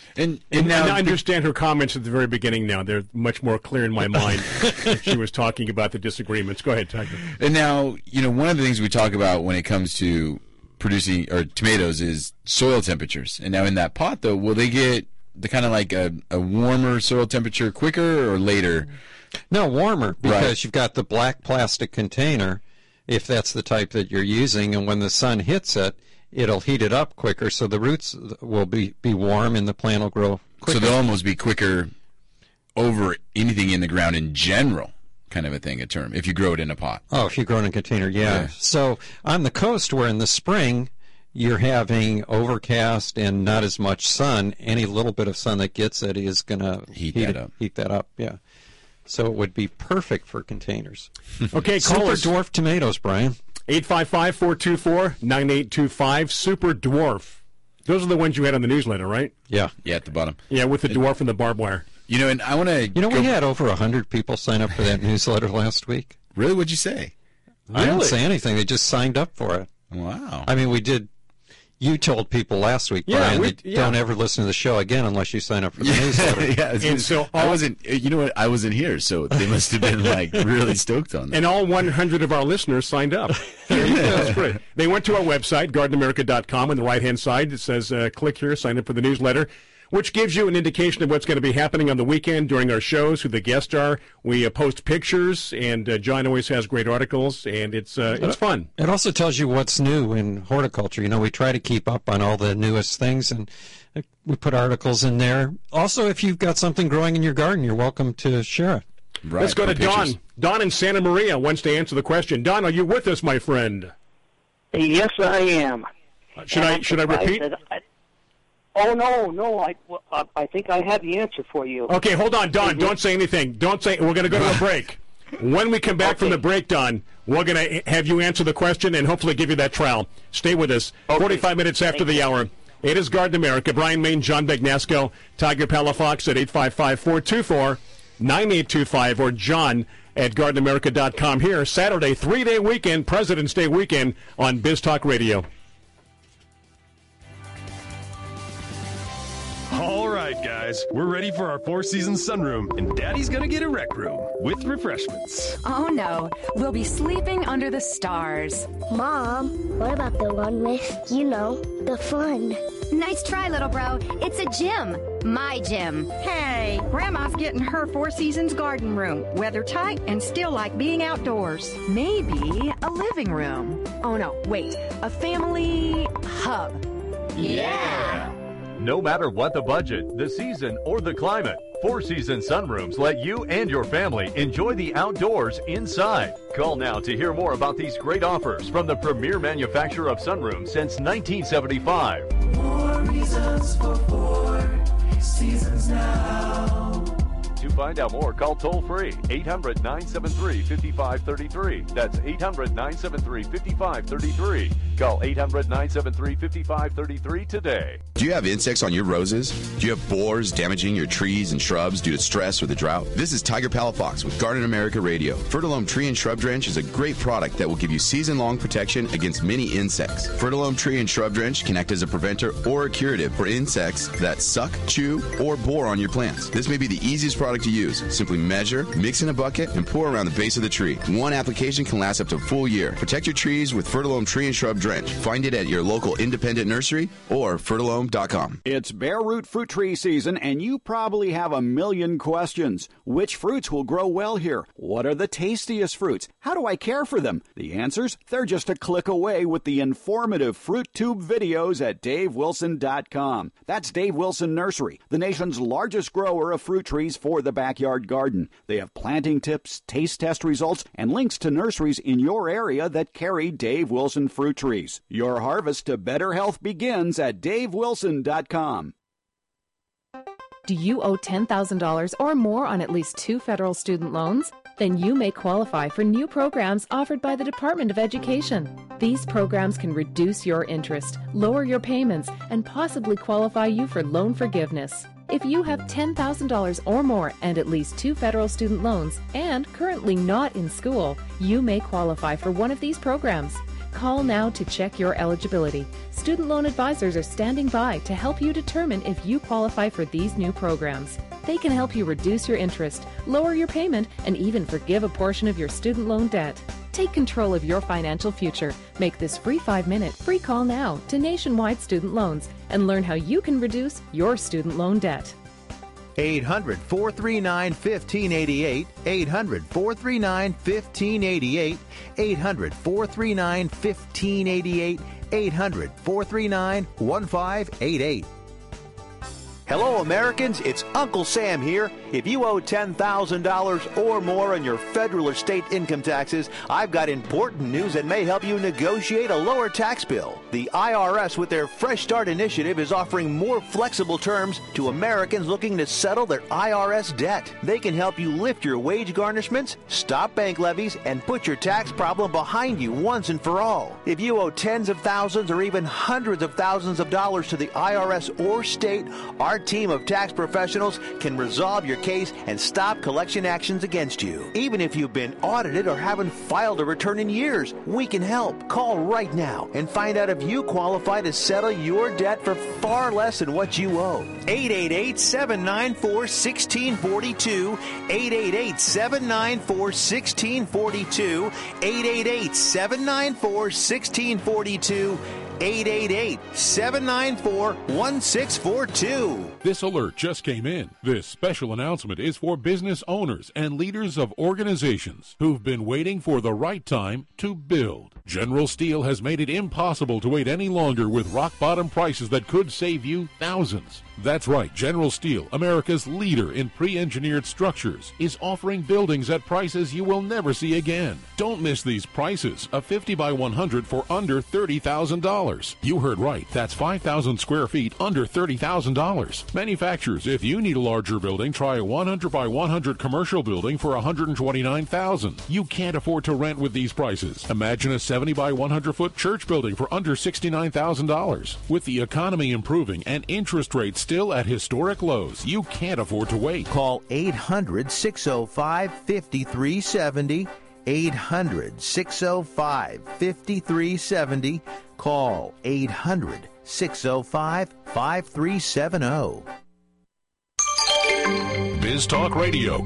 And I understand her comments at the very beginning now. They're much more clear in my mind. She was talking about the disagreements. Go ahead, Tiger. And now, one of the things we talk about when it comes to producing tomatoes is soil temperatures. And now in that pot, though, will they get the kind of like a warmer soil temperature quicker or later? No, warmer, because you've got the black plastic container, if that's the type that you're using, and when the sun hits it, it'll heat it up quicker, so the roots will be warm and the plant will grow quicker. So they'll almost be quicker over anything in the ground in general, kind of a thing, a term, if you grow it in a pot. Oh, if you grow it in a container, yeah. So on the coast, where in the spring you're having overcast and not as much sun, any little bit of sun that gets it is going to heat that up, yeah. So it would be perfect for containers. Okay, call Super Dwarf tomatoes, Brian. 855-424-9825. Super Dwarf. Those are the ones you had on the newsletter, right? Yeah. Yeah, at the bottom. Yeah, with the dwarf and the barbed wire. And I want to... we had over 100 people sign up for that newsletter last week. Really? What'd you say? I didn't say anything. They just signed up for it. Wow. I mean, we did... You told people last week, Brian, that don't ever listen to the show again unless you sign up for the newsletter. And so I wasn't, I wasn't here, so they must have been really stoked on that. And all 100 of our listeners signed up. That's great. They went to our website, gardenamerica.com. On the right-hand side, it says, click here, sign up for the newsletter, which gives you an indication of what's going to be happening on the weekend during our shows, who the guests are. We post pictures, and John always has great articles, and it's fun. It also tells you what's new in horticulture. We try to keep up on all the newest things, and we put articles in there. Also, if you've got something growing in your garden, you're welcome to share it. Right, let's go to Don. Don in Santa Maria wants to answer the question. Don, are you with us, my friend? Yes, I am. Should I repeat? Oh, no. I think I have the answer for you. Okay, hold on, Don. Don't say anything. Don't say. We're going to go to a break. When we come back from the break, Don, we're going to have you answer the question and hopefully give you that trowel. Stay with us. 45 minutes after the hour. It is Garden America. Brian Main, John Bagnasco, Tiger Palafox at 855-424-9825 or John at gardenamerica.com here. Saturday, 3-day weekend, President's Day weekend on BizTalk Radio. All right, guys, we're ready for our four-season sunroom, and Daddy's gonna get a rec room with refreshments. Oh, no. We'll be sleeping under the stars. Mom, what about the one with, the fun? Nice try, little bro. It's a gym. My gym. Hey, Grandma's getting her Four Seasons garden room. Weather tight and still like being outdoors. Maybe a living room. Oh, no, wait. A family hub. Yeah! No matter what the budget, the season, or the climate, Four Seasons Sunrooms let you and your family enjoy the outdoors inside. Call now to hear more about these great offers from the premier manufacturer of sunrooms since 1975. More reasons for Four Seasons now. To find out more, call toll-free 800-973-5533. That's 800-973-5533. Call 800-973-5533 today. Do you have insects on your roses? Do you have borers damaging your trees and shrubs due to stress or the drought? This is Tiger Palafox with Garden America Radio. Fertilome Tree and Shrub Drench is a great product that will give you season-long protection against many insects. Fertilome Tree and Shrub Drench can act as a preventer or a curative for insects that suck, chew, or bore on your plants. This may be the easiest product to use. Simply measure, mix in a bucket, and pour around the base of the tree. One application can last up to a full year. Protect your trees with Fertilome Tree and Shrub Drench. Find it at your local independent nursery or fertilome.com. It's bare root fruit tree season, and you probably have a million questions. Which fruits will grow well here? What are the tastiest fruits? How do I care for them? The answers? They're just a click away with the informative Fruit Tube videos at DaveWilson.com. That's Dave Wilson Nursery, the nation's largest grower of fruit trees for the backyard garden. They have planting tips, taste test results, and links to nurseries in your area that carry Dave Wilson fruit trees. Your harvest to better health begins at DaveWilson.com. Do you owe $10,000 or more on at least 2 federal student loans? Then you may qualify for new programs offered by the Department of Education. These programs can reduce your interest, lower your payments, and possibly qualify you for loan forgiveness. If you have $10,000 or more and at least 2 federal student loans and currently not in school, you may qualify for one of these programs. Call now to check your eligibility. Student loan advisors are standing by to help you determine if you qualify for these new programs. They can help you reduce your interest, lower your payment, and even forgive a portion of your student loan debt. Take control of your financial future. Make this free 5-minute free call now to Nationwide Student Loans and learn how you can reduce your student loan debt. 800-439-1588, 800-439-1588, 800-439-1588, 800-439-1588. Hello, Americans. It's Uncle Sam here. If you owe $10,000 or more on your federal or state income taxes, I've got important news that may help you negotiate a lower tax bill. The IRS, with their Fresh Start initiative, is offering more flexible terms to Americans looking to settle their IRS debt. They can help you lift your wage garnishments, stop bank levies, and put your tax problem behind you once and for all. If you owe tens of thousands or even hundreds of thousands of dollars to the IRS or state, our team of tax professionals can resolve your case and stop collection actions against you. Even if you've been audited or haven't filed a return in years, we can help. Call right now and find out if you qualify to settle your debt for far less than what you owe. 888-794-1642, 888-794-1642, 888-794-1642, 888-794-1642. This alert just came in. This special announcement is for business owners and leaders of organizations who've been waiting for the right time to build. General Steel has made it impossible to wait any longer with rock-bottom prices that could save you thousands. That's right, General Steel, America's leader in pre-engineered structures, is offering buildings at prices you will never see again. Don't miss these prices. A 50 by 100 for under $30,000. You heard right. That's 5,000 square feet under $30,000. Manufacturers, if you need a larger building, try a 100 by 100 commercial building for $129,000. You can't afford to rent with these prices. Imagine a 70 by 100 foot church building for under $69,000. With the economy improving and interest rates still at historic lows, you can't afford to wait. Call 800-605-5370, 800-605-5370. Call 800-605-5370. Biz Talk Radio.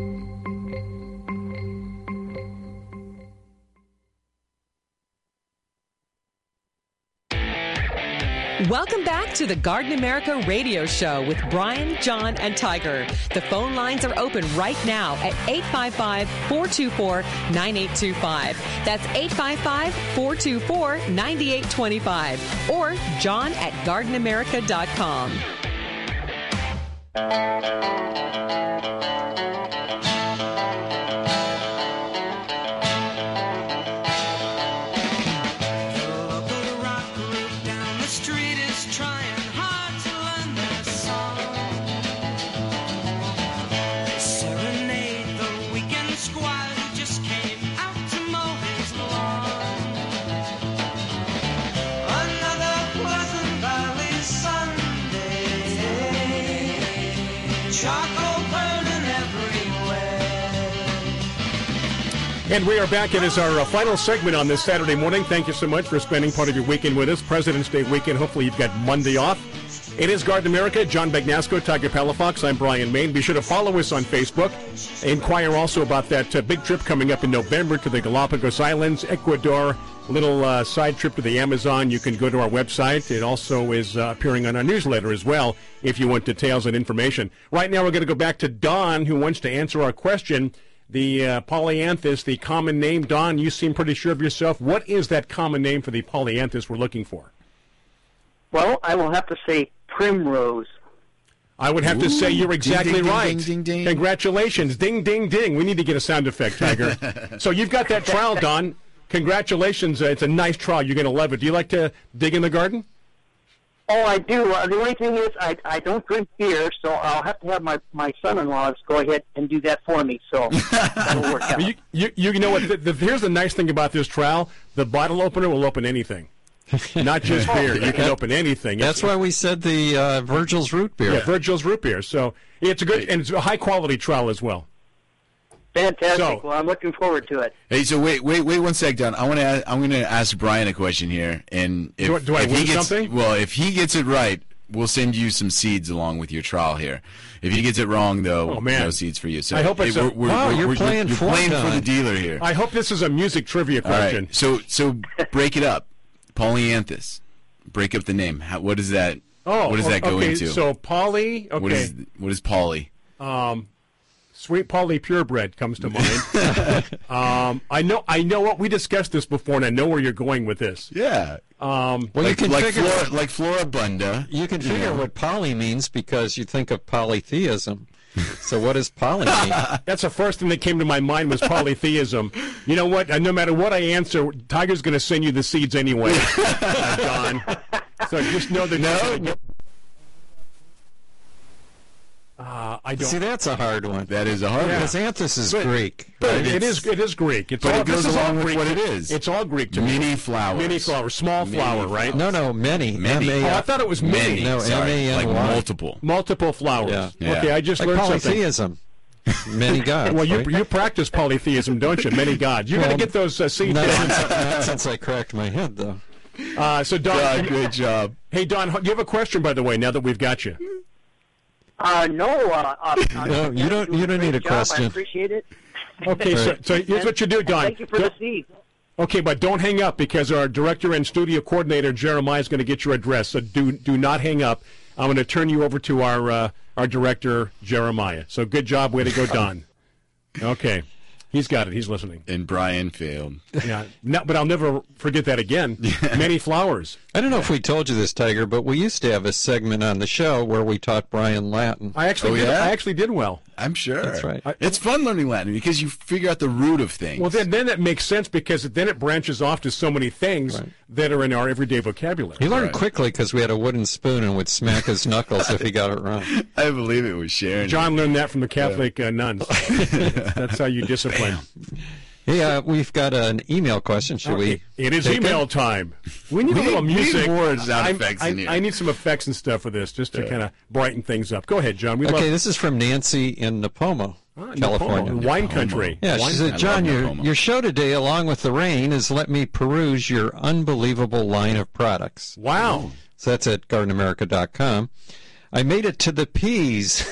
Welcome back to the Garden America Radio Show with Brian, John, and Tiger. The phone lines are open right now at 855-424-9825. That's 855-424-9825. Or John at gardenamerica.com. And we are back. It is our final segment on this Saturday morning. Thank you so much for spending part of your weekend with us. President's Day weekend. Hopefully you've got Monday off. It is Garden America. John Bagnasco, Tiger Palafox. I'm Brian Main. Be sure to follow us on Facebook. Inquire also about that big trip coming up in November to the Galapagos Islands, Ecuador. Little side trip to the Amazon. You can go to our website. It also is appearing on our newsletter as well if you want details and information. Right now we're going to go back to Don, who wants to answer our question. The polyanthus, the common name. Don, you seem pretty sure of yourself. What is that common name for the polyanthus we're looking for? Well, I will have to say primrose. I would have to say you're exactly ding, ding, right. ding, ding, ding. Congratulations. Ding, ding, ding. We need to get a sound effect, Tiger. So you've got that trial, Don. Congratulations. It's a nice trial. You're going to love it. Do you like to dig in the garden? Oh, I do. The only thing is I don't drink beer, so I'll have to have my son-in-law go ahead and do that for me, so that'll work out. You know what? Here's the nice thing about this trial. The bottle opener will open anything. Not just beer. You can open anything. That's why we said the Virgil's root beer. Yeah, Virgil's root beer. So it's a good and it's a high-quality trial as well. Fantastic. So- Well, I'm looking forward to it. Hey, so wait 1 sec, Don. I'm going to ask Brian a question here, and if, Do I if win he gets something? well, if he gets it right, we'll send you some seeds along with your trial here. If he gets it wrong, though, Oh, man. no seeds for you. So I hope it's hey, you're playing for the dealer here. I hope this is a music trivia All right, question. so break it up. Polyanthus. Break up the name. What is that? Oh, what does that go okay, into? So Polly, okay. What is Polly? Sweet Polly Purebred comes to mind. I know what we discussed this before, and I know where you're going with this. Yeah. Well, you can figure like Florabunda. You can figure what poly means because you think of polytheism. So what does poly mean? That's the first thing that came to my mind was polytheism. You know what? No matter what I answer, Tiger's going to send you the seeds anyway, Don. So just know that. No. I don't. See, that's a hard one. That is a hard one. Because anthus is Greek. But right? it is Greek. It's But all, it goes this is all along with Greek. what it is. It's all Greek to me. Mini flowers. Mini flower, small flower, right? No, many. Many. M-A- Oh, I thought it was many. No, Sorry, like M-A-N-Y. multiple. Multiple flowers. Yeah. Okay, I just Like learned something. polytheism. Many gods. Well, right? you practice polytheism, don't you? Many gods. You're going to get those seeds. Not since I cracked my head, though. So, Don, God, good job. Hey, Don, you have a question, by the way, now that we've got you. No, No, you don't need a job. I question. appreciate it. Okay, so here's what you do, Don. Thank you for the seed. Okay, but don't hang up because our director and studio coordinator, Jeremiah, is going to get your address. So do not hang up. I'm going to turn you over to our director, Jeremiah. So good job. Way to go, Don. Okay. He's got it. He's listening. And Brian failed. Yeah. No, but I'll never forget that again. Many flowers. I don't know if we told you this, Tiger, but we used to have a segment on the show where we taught Brian Latin. I actually did well. I'm sure. That's right. It's fun learning Latin because you figure out the root of things. Well, then that makes sense because then it branches off to so many things that are in our everyday vocabulary. He learned quickly because we had a wooden spoon and would smack his knuckles if he got it wrong. I believe it was Sharon. John learned that from the Catholic nuns. That's how you discipline. Hey, we've got an email question. Should we? It is take email it? time. We need a little music. more sound effects in here. I need some effects and stuff for this just to kind of brighten things up. Go ahead, John. Okay, this is from Nancy in Napomo, California. Napomo, wine country. Yeah, she said, John, your show today, along with the rain, has let me peruse your unbelievable line of products. Wow. So that's at gardenamerica.com. I made it to the peas.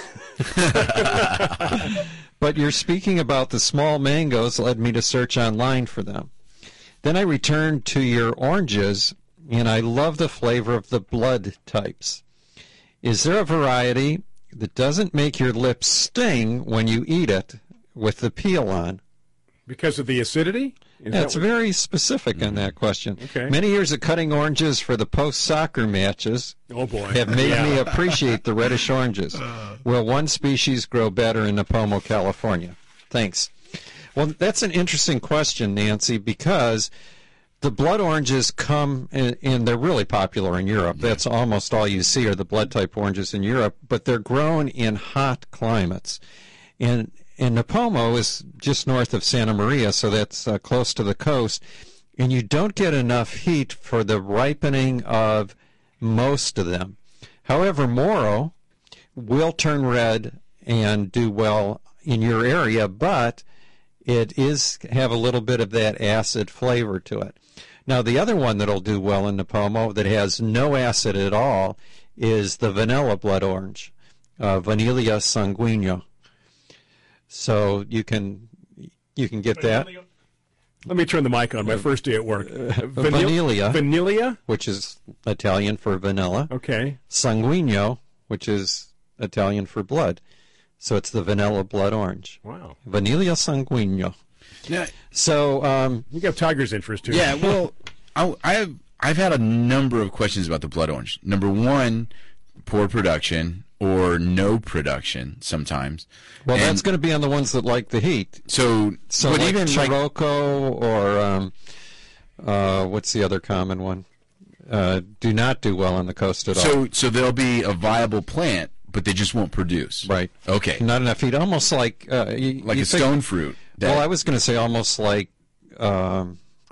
But you're speaking about the small mangoes led me to search online for them. Then I returned to your oranges, and I love the flavor of the blood types. Is there a variety that doesn't make your lips sting when you eat it with the peel on? Because of the acidity? It's very specific on that question. Okay. Many years of cutting oranges for the post-soccer matches have made me appreciate the reddish oranges. Will one species grow better in Napomo, California? Thanks. Well, that's an interesting question, Nancy, because the blood oranges come, and they're really popular in Europe. That's almost all you see are the blood-type oranges in Europe, but they're grown in hot climates. And Napomo is just north of Santa Maria, so that's close to the coast, and you don't get enough heat for the ripening of most of them. However, Moro will turn red and do well in your area, but it is have a little bit of that acid flavor to it. Now, the other one that'll do well in Napomo that has no acid at all is the vanilla blood orange, Vanilla sanguinea. So you can get that. Let me turn the mic on. My first day at work. Vanilla, which is Italian for vanilla. Okay. Sanguigno, which is Italian for blood. So it's the vanilla blood orange. Wow. Vanilla sanguigno. Yeah. So you got Tiger's interest too. Yeah. Well, I've had a number of questions about the blood orange. Number one, poor production or no production sometimes. Well, that's going to be on the ones that like the heat. So but like even Scirocco or what's the other common one? Do not do well on the coast at all. So they'll be a viable plant, but they just won't produce. Right. Okay. Not enough heat. Almost like like a stone fruit. Well, I was going to say almost like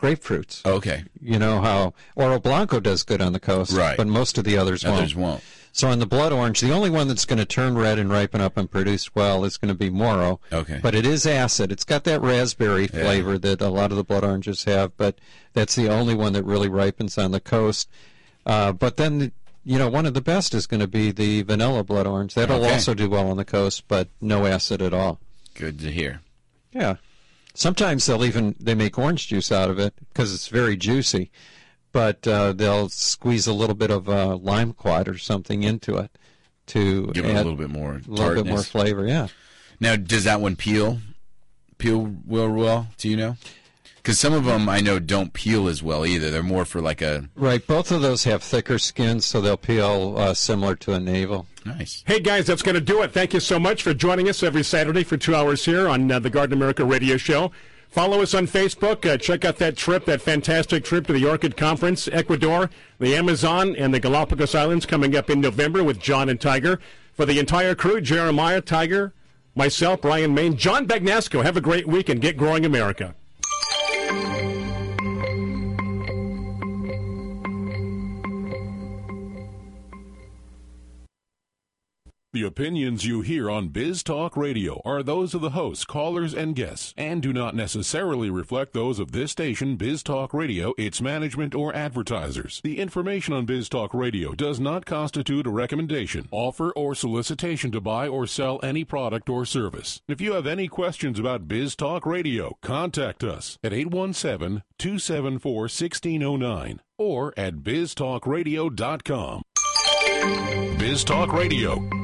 grapefruits. Okay. You know how Oro Blanco does good on the coast, right? But most of the others won't. So on the blood orange, the only one that's going to turn red and ripen up and produce well is going to be Moro. Okay. But it is acid. It's got that raspberry flavor that a lot of the blood oranges have, but that's the only one that really ripens on the coast. But then, one of the best is going to be the vanilla blood orange. That'll also do well on the coast, but no acid at all. Good to hear. Yeah. Sometimes they make orange juice out of it because it's very juicy. But they'll squeeze a little bit of lime quat or something into it to give it a little bit more tartness. A little bit more flavor, yeah. Now, does that one peel well? Do you know? Because some of them I know don't peel as well either. They're more for like a... Right, both of those have thicker skins, so they'll peel similar to a navel. Nice. Hey, guys, that's going to do it. Thank you so much for joining us every Saturday for 2 hours here on the Garden America Radio Show. Follow us on Facebook. Check out that fantastic trip to the Orchid Conference, Ecuador, the Amazon, and the Galapagos Islands coming up in November with John and Tiger. For the entire crew, Jeremiah, Tiger, myself, Brian Main, John Bagnasco, have a great week and get growing America. The opinions you hear on Biz Talk Radio are those of the hosts, callers, and guests, and do not necessarily reflect those of this station, Biz Talk Radio, its management, or advertisers. The information on Biz Talk Radio does not constitute a recommendation, offer, or solicitation to buy or sell any product or service. If you have any questions about Biz Talk Radio, contact us at 817-274-1609 or at biztalkradio.com. Biz Talk Radio.